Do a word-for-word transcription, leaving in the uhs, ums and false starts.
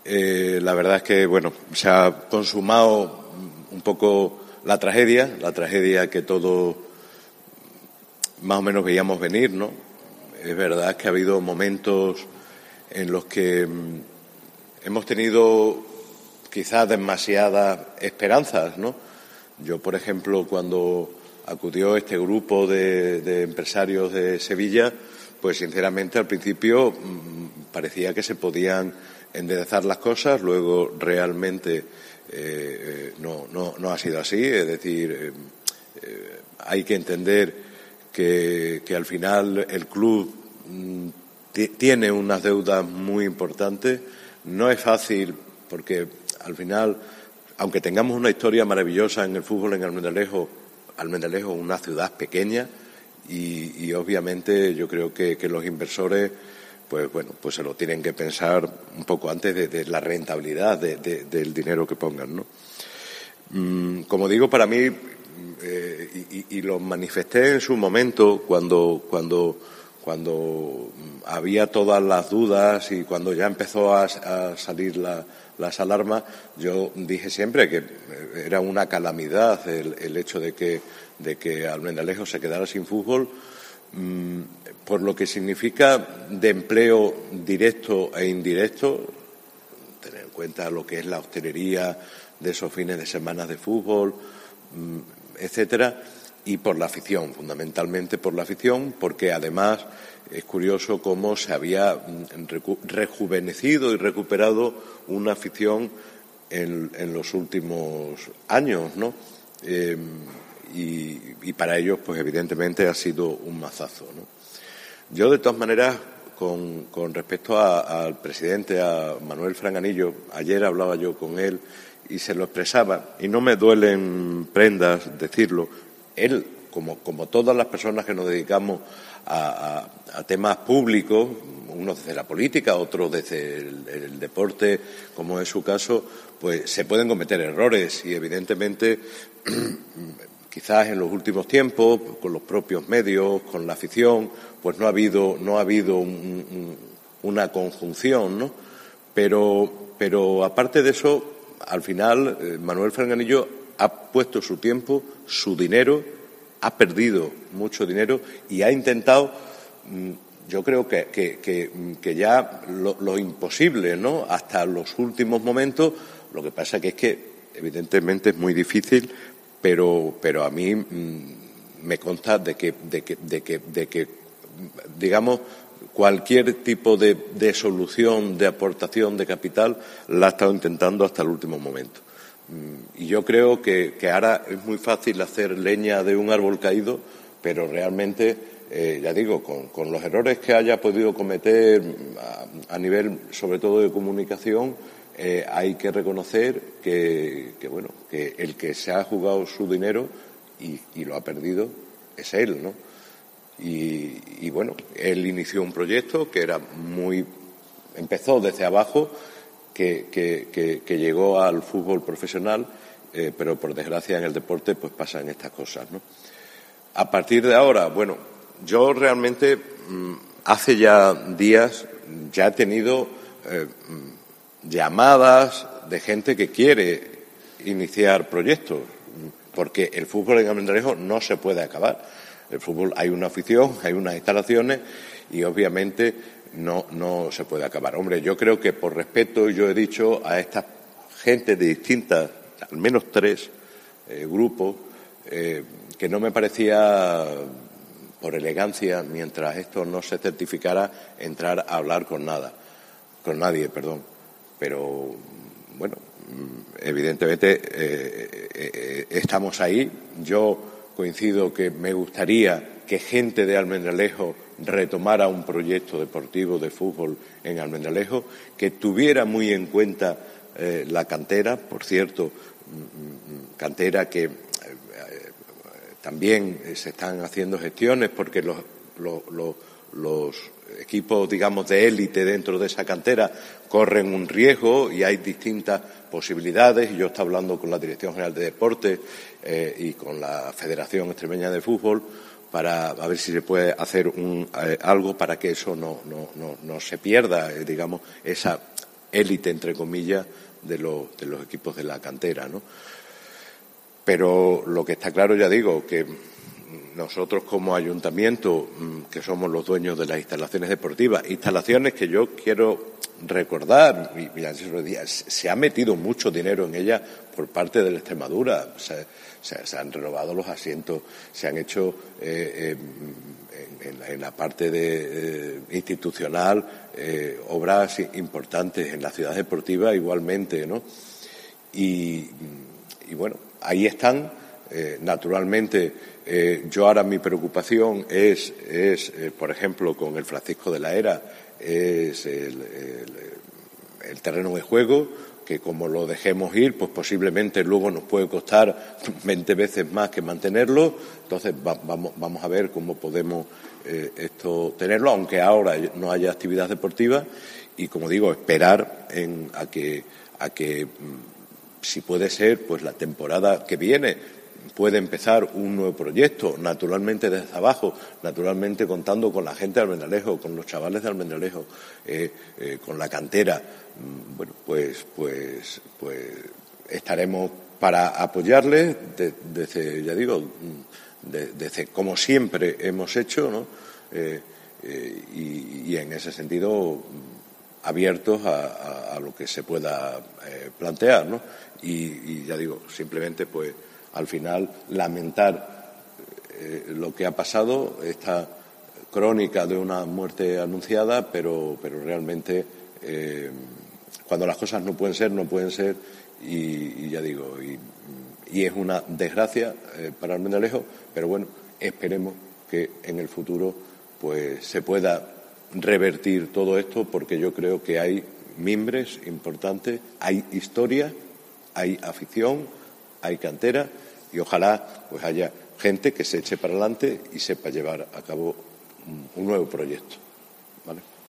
Eh, la verdad es que, bueno, se ha consumado un poco la tragedia, la tragedia que todos más o menos veíamos venir, ¿no? Es verdad que ha habido momentos en los que mm, hemos tenido quizás demasiadas esperanzas, ¿no? Yo, por ejemplo, cuando acudió este grupo de, de empresarios de Sevilla, pues sinceramente al principio mmm, parecía que se podían enderezar las cosas, luego realmente eh, no, no, no ha sido así, es decir, eh, eh, hay que entender que, que al final el club mmm, tiene unas deudas muy importantes. No es fácil porque al final, aunque tengamos una historia maravillosa en el fútbol en Almendralejo, Almendralejo es una ciudad pequeña y, y obviamente yo creo que, que los inversores pues bueno, pues se lo tienen que pensar un poco antes de, de la rentabilidad de, de, del dinero que pongan, ¿no? Mm, como digo, para mí, eh, y, y lo manifesté en su momento cuando, cuando, cuando había todas las dudas y cuando ya empezó a, a salir la, las alarmas, yo dije siempre que era una calamidad el, el hecho de que, de que Almendralejo se quedara sin fútbol, mmm, por lo que significa de empleo directo e indirecto, tener en cuenta lo que es la hostelería de esos fines de semana de fútbol, etcétera, y por la afición, fundamentalmente por la afición, porque además es curioso cómo se había rejuvenecido y recuperado una afición en, en los últimos años, ¿no? Eh, y, y para ellos, pues evidentemente ha sido un mazazo, ¿no? Yo, de todas maneras, con, con respecto a, al presidente, a Manuel Franganillo, ayer hablaba yo con él y se lo expresaba, y no me duelen prendas decirlo, él, como, como todas las personas que nos dedicamos a, a, a temas públicos, unos desde la política, otros desde el, el deporte, como es su caso, pues se pueden cometer errores y evidentemente quizás en los últimos tiempos, con los propios medios, con la afición, pues no ha habido, no ha habido un, un, una conjunción, ¿no? Pero, pero aparte de eso, al final, eh, Manuel Franganillo ha puesto su tiempo, su dinero, ha perdido mucho dinero y ha intentado, mmm, yo creo que, que, que, que ya lo, lo imposible, ¿no? Hasta los últimos momentos. Lo que pasa que es que, evidentemente, es muy difícil. Pero, pero a mí mmm, me consta de que, de que, de que, de que, digamos, cualquier tipo de, de solución, de aportación de capital, la ha estado intentando hasta el último momento. Y yo creo que, que ahora es muy fácil hacer leña de un árbol caído, pero realmente, eh, ya digo, con, con los errores que haya podido cometer a, a nivel, sobre todo, de comunicación, Eh, hay que reconocer que, que, bueno, que el que se ha jugado su dinero y, y lo ha perdido es él, ¿no? Y, y, bueno, él inició un proyecto que era muy... empezó desde abajo, que, que, que, que llegó al fútbol profesional, eh, pero por desgracia en el deporte pues pasan estas cosas, ¿no? A partir de ahora, bueno, yo realmente mmm, hace ya días ya he tenido... Eh, llamadas de gente que quiere iniciar proyectos, porque el fútbol en Almendralejo no se puede acabar. El fútbol, hay una afición, hay unas instalaciones y obviamente no, no se puede acabar. Hombre, yo creo que por respeto, yo he dicho a esta gente de distintas, al menos tres eh, grupos, eh, que no me parecía, por elegancia, mientras esto no se certificara, entrar a hablar con nada, con nadie, perdón. Pero, bueno, evidentemente eh, eh, estamos ahí. Yo coincido que me gustaría que gente de Almendralejo retomara un proyecto deportivo de fútbol en Almendralejo, que tuviera muy en cuenta eh, la cantera, por cierto, cantera que eh, también se están haciendo gestiones porque los, los, los, los equipos, digamos, de élite dentro de esa cantera corren un riesgo y hay distintas posibilidades. Y yo estoy hablando con la Dirección General de Deportes eh, y con la Federación Extremeña de Fútbol para a ver si se puede hacer un, eh, algo para que eso no, no, no, no se pierda, eh, digamos, esa élite, entre comillas, de los, de los equipos de la cantera, ¿no? Pero lo que está claro, ya digo, que nosotros como ayuntamiento, que somos los dueños de las instalaciones deportivas, instalaciones que yo quiero recordar, y, y así lo decía, se ha metido mucho dinero en ellas por parte de la Extremadura, se, se, se han renovado los asientos, se han hecho eh, eh, en, en, la, en la parte de, eh, institucional eh, obras importantes, en la ciudad deportiva igualmente, ¿no? Y, y bueno, ahí están, eh, naturalmente. Eh, yo ahora mi preocupación es, es eh, por ejemplo, con el Francisco de la Era, es el, el, el terreno de juego, que como lo dejemos ir, pues posiblemente luego nos puede costar veinte veces más que mantenerlo. Entonces va, vamos, vamos a ver cómo podemos eh, esto tenerlo, aunque ahora no haya actividad deportiva, y como digo, esperar en, a que, a que si puede ser, pues la temporada que viene puede empezar un nuevo proyecto, naturalmente desde abajo, naturalmente contando con la gente de Almendralejo, con los chavales de Almendralejo, eh, eh, con la cantera. Bueno, pues, pues, pues estaremos para apoyarles de, desde, ya digo, de, desde como siempre hemos hecho, ¿no? Eh, eh, y, y en ese sentido abiertos a, a, a lo que se pueda eh, plantear, ¿no? Y, y ya digo, simplemente pues al final lamentar eh, lo que ha pasado, esta crónica de una muerte anunciada, pero, pero realmente eh, cuando las cosas no pueden ser, no pueden ser, y, y ya digo, y, y es una desgracia eh, para Almendralejo, pero bueno, esperemos que en el futuro pues se pueda revertir todo esto, porque yo creo que hay mimbres importantes, hay historia, hay afición, hay cantera, y ojalá pues haya gente que se eche para adelante y sepa llevar a cabo un, un nuevo proyecto, ¿vale?